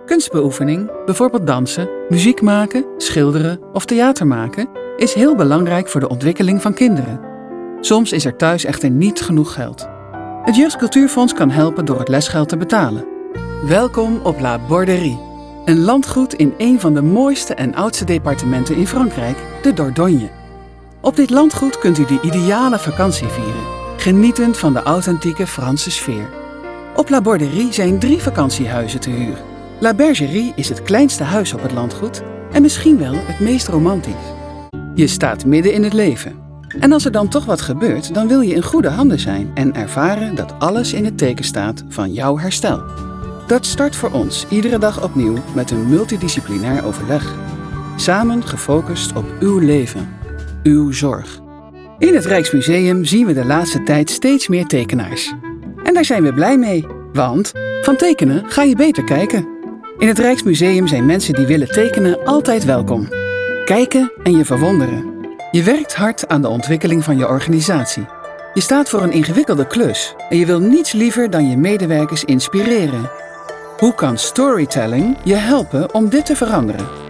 Kunstbeoefening, bijvoorbeeld dansen, muziek maken, schilderen of theater maken, is heel belangrijk voor de ontwikkeling van kinderen. Soms is er thuis echter niet genoeg geld. Het Jeugdcultuurfonds kan helpen door het lesgeld te betalen. Welkom op La Borderie, een landgoed in een van de mooiste en oudste departementen in Frankrijk, de Dordogne. Op dit landgoed kunt u de ideale vakantie vieren, genietend van de authentieke Franse sfeer. Op La Borderie zijn 3 vakantiehuizen te huur. La Bergerie is het kleinste huis op het landgoed en misschien wel het meest romantisch. Je staat midden in het leven. En als er dan toch wat gebeurt, dan wil je in goede handen zijn en ervaren dat alles in het teken staat van jouw herstel. Dat start voor ons iedere dag opnieuw met een multidisciplinair overleg. Samen gefocust op uw leven, uw zorg. In het Rijksmuseum zien we de laatste tijd steeds meer tekenaars. En daar zijn we blij mee, want van tekenen ga je beter kijken. In het Rijksmuseum zijn mensen die willen tekenen altijd welkom. Kijken en je verwonderen. Je werkt hard aan de ontwikkeling van je organisatie. Je staat voor een ingewikkelde klus en je wil niets liever dan je medewerkers inspireren. Hoe kan storytelling je helpen om dit te veranderen?